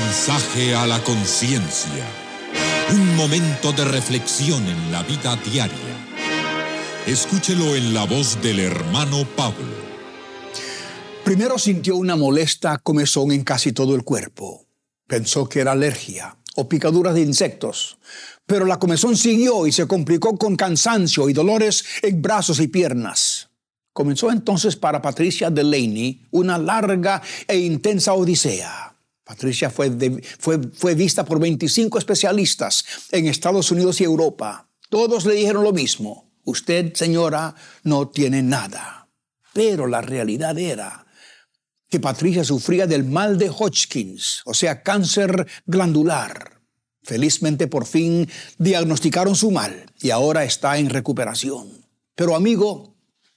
Mensaje a la conciencia. Un momento de reflexión en la vida diaria. Escúchelo en la voz del hermano Pablo. Primero sintió una molesta comezón en casi todo el cuerpo. Pensó que era alergia o picaduras de insectos. Pero la comezón siguió y se complicó con cansancio y dolores en brazos y piernas. Comenzó entonces para Patricia Delaney una larga e intensa odisea. Patricia fue vista por 25 especialistas en Estados Unidos y Europa. Todos le dijeron lo mismo. Usted, señora, no tiene nada. Pero la realidad era que Patricia sufría del mal de Hodgkins, o sea, cáncer glandular. Felizmente, por fin, diagnosticaron su mal y ahora está en recuperación. Pero, amigo,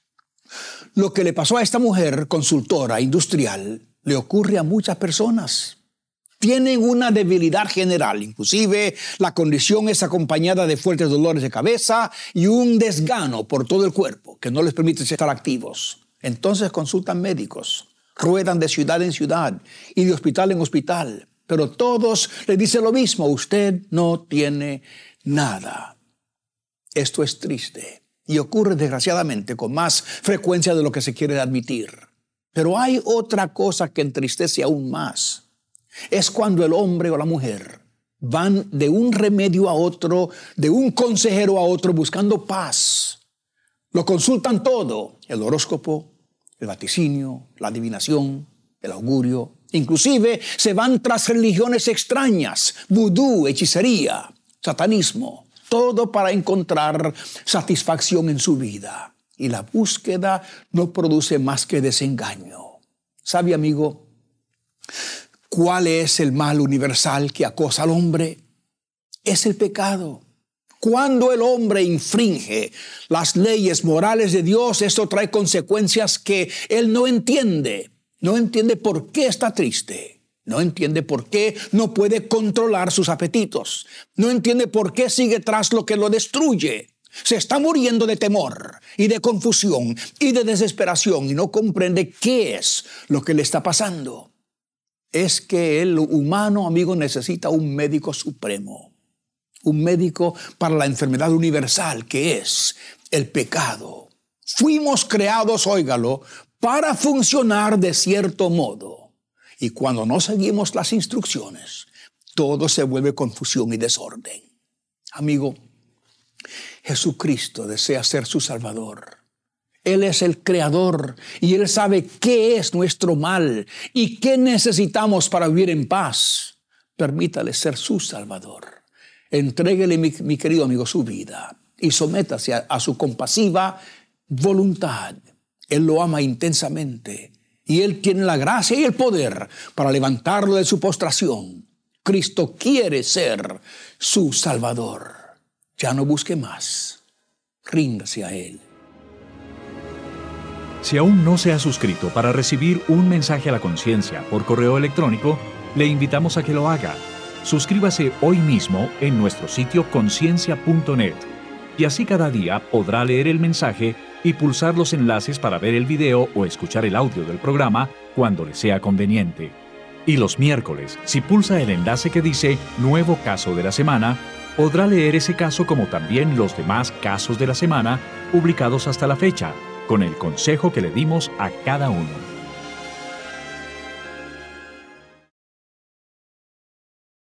lo que le pasó a esta mujer consultora industrial le ocurre a muchas personas. Tienen una debilidad general, inclusive la condición es acompañada de fuertes dolores de cabeza y un desgano por todo el cuerpo que no les permite estar activos. Entonces consultan médicos, ruedan de ciudad en ciudad y de hospital en hospital, pero todos les dicen lo mismo: usted no tiene nada. Esto es triste y ocurre desgraciadamente con más frecuencia de lo que se quiere admitir. Pero hay otra cosa que entristece aún más. Es cuando el hombre o la mujer van de un remedio a otro, de un consejero a otro buscando paz. Lo consultan todo: el horóscopo, el vaticinio, la adivinación, el augurio. Inclusive se van tras religiones extrañas, vudú, hechicería, satanismo. Todo para encontrar satisfacción en su vida. Y la búsqueda no produce más que desengaño. ¿Sabe, amigo, cuál es el mal universal que acosa al hombre? Es el pecado. Cuando el hombre infringe las leyes morales de Dios, esto trae consecuencias que él no entiende. No entiende por qué está triste. No entiende por qué no puede controlar sus apetitos. No entiende por qué sigue tras lo que lo destruye. Se está muriendo de temor y de confusión y de desesperación y no comprende qué es lo que le está pasando. Es que el humano, amigo, necesita un médico supremo. Un médico para la enfermedad universal que es el pecado. Fuimos creados, óigalo, para funcionar de cierto modo. Y cuando no seguimos las instrucciones, todo se vuelve confusión y desorden. Amigo, Jesucristo desea ser su Salvador. Él es el Creador y Él sabe qué es nuestro mal y qué necesitamos para vivir en paz. Permítale ser su Salvador. Entréguele, mi querido amigo, su vida y sométase a su compasiva voluntad. Él lo ama intensamente y Él tiene la gracia y el poder para levantarlo de su postración. Cristo quiere ser su Salvador. Ya no busque más. Ríndase a Él. Si aún no se ha suscrito para recibir un mensaje a la conciencia por correo electrónico, le invitamos a que lo haga. Suscríbase hoy mismo en nuestro sitio conciencia.net y así cada día podrá leer el mensaje y pulsar los enlaces para ver el video o escuchar el audio del programa cuando le sea conveniente. Y los miércoles, si pulsa el enlace que dice Nuevo Caso de la Semana, podrá leer ese caso como también los demás casos de la semana publicados hasta la fecha, con el consejo que le dimos a cada uno.